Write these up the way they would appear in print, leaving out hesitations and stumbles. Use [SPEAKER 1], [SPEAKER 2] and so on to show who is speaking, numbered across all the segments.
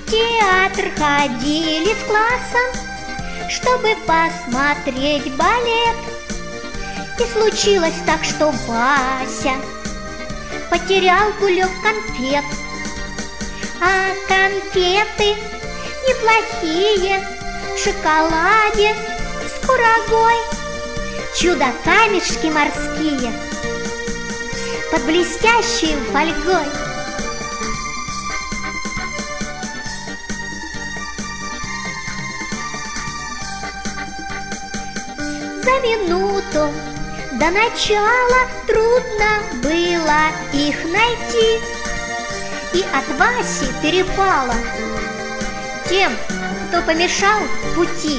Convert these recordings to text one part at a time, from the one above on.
[SPEAKER 1] В театр ходили с классом, чтобы посмотреть балет. И случилось так, что Вася потерял кулек конфет. А конфеты неплохие, в шоколаде с курагой, чудо-камешки морские под блестящей фольгой. За минуту до начала трудно было их найти, и от Васи перепало тем, кто помешал пути.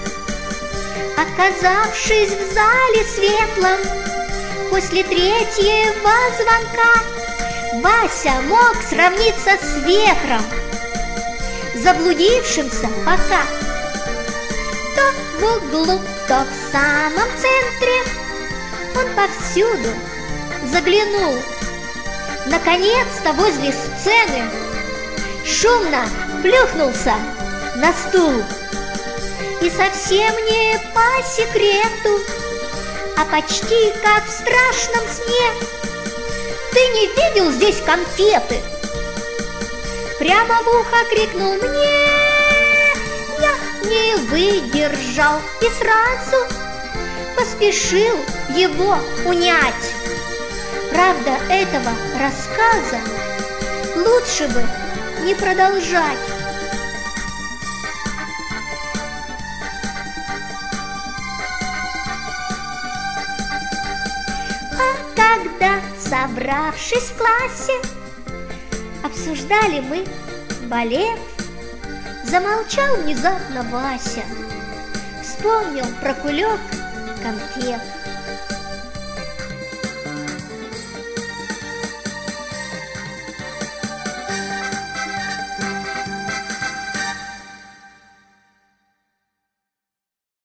[SPEAKER 1] Оказавшись в зале светлом, после третьего звонка, Вася мог сравниться с ветром, заблудившимся пока. То в углу, то в самом центре он повсюду заглянул. Наконец-то возле сцены шумно плюхнулся на стул. И совсем не по секрету, а почти как в страшном сне: «Ты не видел здесь конфеты?» Прямо в ухо крикнул мне. Я не выдержал и сразу поспешил его унять. Правда, этого рассказа лучше бы не продолжать. А когда, собравшись в классе, обсуждали мы балет, замолчал внезапно Вася, вспомнил про кулек конфет.